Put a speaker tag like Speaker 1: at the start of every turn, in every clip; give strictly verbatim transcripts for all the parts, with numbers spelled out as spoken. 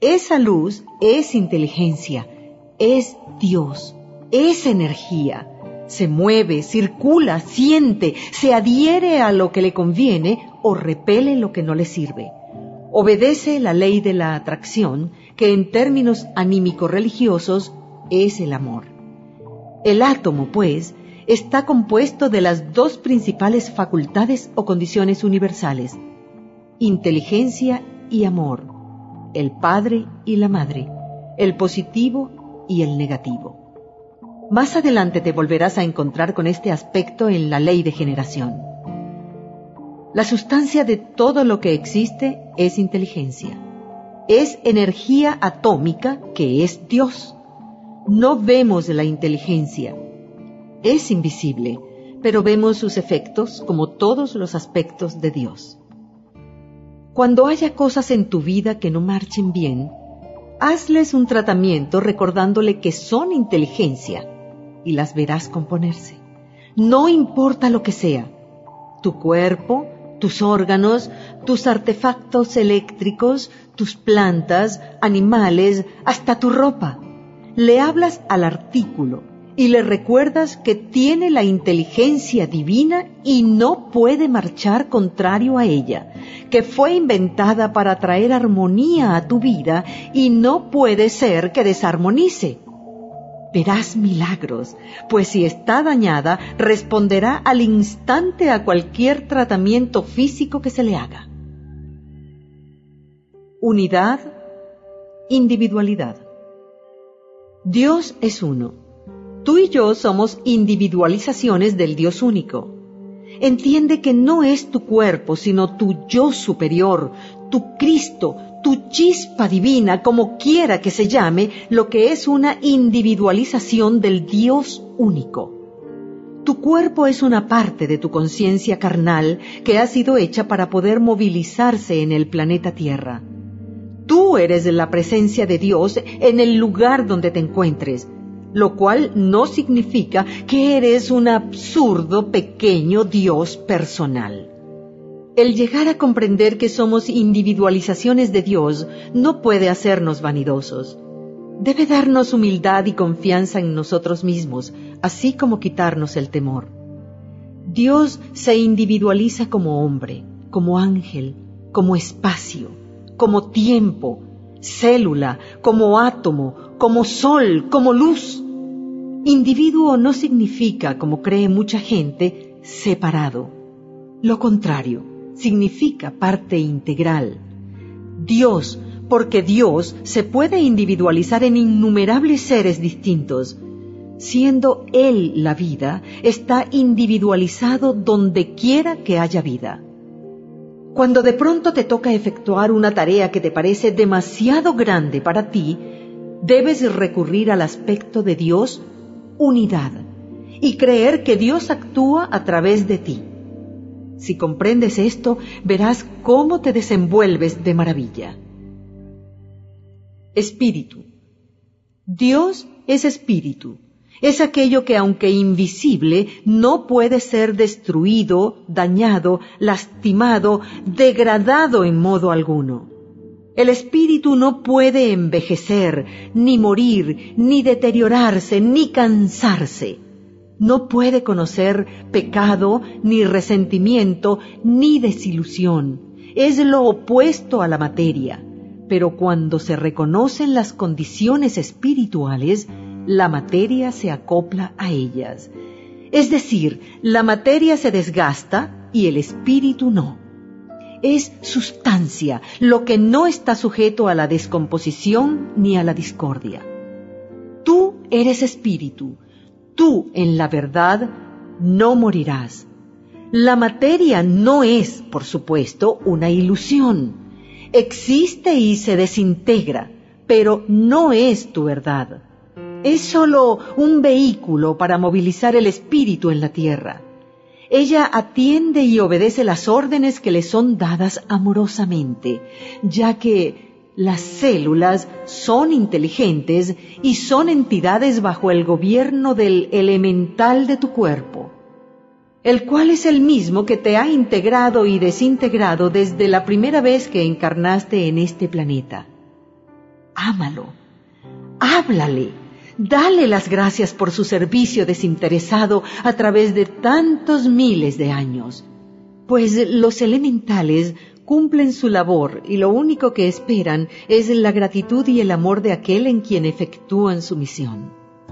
Speaker 1: Esa luz es inteligencia, es Dios, es energía. Se mueve, circula, siente, se adhiere a lo que le conviene o repele lo que no le sirve. Obedece la ley de la atracción, que en términos anímico-religiosos es el amor. El átomo, pues, está compuesto de las dos principales facultades o condiciones universales: inteligencia y amor, el padre y la madre, el positivo y el negativo. Más adelante te volverás a encontrar con este aspecto en la ley de generación. La sustancia de todo lo que existe es inteligencia. Es energía atómica que es Dios. No vemos la inteligencia. Es invisible, pero vemos sus efectos como todos los aspectos de Dios. Cuando haya cosas en tu vida que no marchen bien, hazles un tratamiento recordándole que son inteligencia y las verás componerse. No importa lo que sea, tu cuerpo, tus órganos, tus artefactos eléctricos, tus plantas, animales, hasta tu ropa. Le hablas al artículo y le recuerdas que tiene la inteligencia divina y no puede marchar contrario a ella, que fue inventada para traer armonía a tu vida y no puede ser que desarmonice. Verás milagros, pues si está dañada, responderá al instante a cualquier tratamiento físico que se le haga. Unidad, individualidad. Dios es uno. Tú y yo somos individualizaciones del Dios único. Entiende que no es tu cuerpo, sino tu yo superior, tu Cristo, tu chispa divina, como quiera que se llame, lo que es una individualización del Dios único. Tu cuerpo es una parte de tu conciencia carnal que ha sido hecha para poder movilizarse en el planeta Tierra. Tú eres la presencia de Dios en el lugar donde te encuentres, lo cual no significa que eres un absurdo pequeño Dios personal. El llegar a comprender que somos individualizaciones de Dios no puede hacernos vanidosos. Debe darnos humildad y confianza en nosotros mismos, así como quitarnos el temor. Dios se individualiza como hombre, como ángel, como espacio, como tiempo, célula, como átomo, como sol, como luz. Individuo no significa, como cree mucha gente, separado. Lo contrario, significa parte integral. Dios, porque Dios se puede individualizar en innumerables seres distintos. Siendo Él la vida, está individualizado donde quiera que haya vida. Cuando de pronto te toca efectuar una tarea que te parece demasiado grande para ti, debes recurrir al aspecto de Dios, unidad, y creer que Dios actúa a través de ti. Si comprendes esto, verás cómo te desenvuelves de maravilla. Espíritu. Dios es espíritu. Es aquello que, aunque invisible, no puede ser destruido, dañado, lastimado, degradado en modo alguno. El espíritu no puede envejecer, ni morir, ni deteriorarse, ni cansarse. No puede conocer pecado, ni resentimiento, ni desilusión. Es lo opuesto a la materia. Pero cuando se reconocen las condiciones espirituales, la materia se acopla a ellas. Es decir, la materia se desgasta y el espíritu no. Es sustancia, lo que no está sujeto a la descomposición ni a la discordia. Tú eres espíritu. Tú, en la verdad, no morirás. La materia no es, por supuesto, una ilusión. Existe y se desintegra, pero no es tu verdad. Es solo un vehículo para movilizar el espíritu en la tierra. Ella atiende y obedece las órdenes que le son dadas amorosamente, ya que las células son inteligentes y son entidades bajo el gobierno del elemental de tu cuerpo, el cual es el mismo que te ha integrado y desintegrado desde la primera vez que encarnaste en este planeta. Ámalo, háblale, dale las gracias por su servicio desinteresado a través de tantos miles de años, pues los elementales cumplen su labor y lo único que esperan es la gratitud y el amor de aquel en quien efectúan su misión.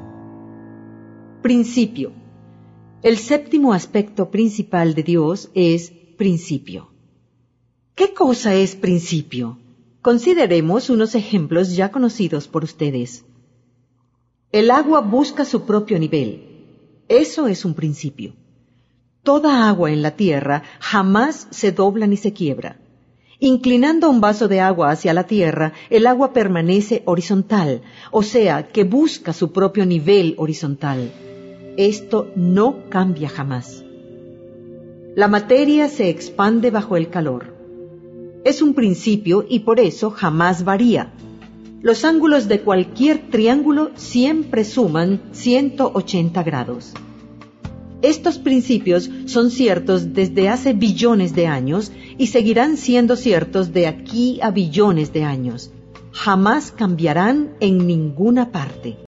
Speaker 1: Principio. El séptimo aspecto principal de Dios es principio. ¿Qué cosa es principio? Consideremos unos ejemplos ya conocidos por ustedes. El agua busca su propio nivel. Eso es un principio. Toda agua en la tierra jamás se dobla ni se quiebra. Inclinando un vaso de agua hacia la tierra, el agua permanece horizontal, o sea, que busca su propio nivel horizontal. Esto no cambia jamás. La materia se expande bajo el calor. Es un principio y por eso jamás varía. Los ángulos de cualquier triángulo siempre suman ciento ochenta grados. Estos principios son ciertos desde hace billones de años y seguirán siendo ciertos de aquí a billones de años. Jamás cambiarán en ninguna parte.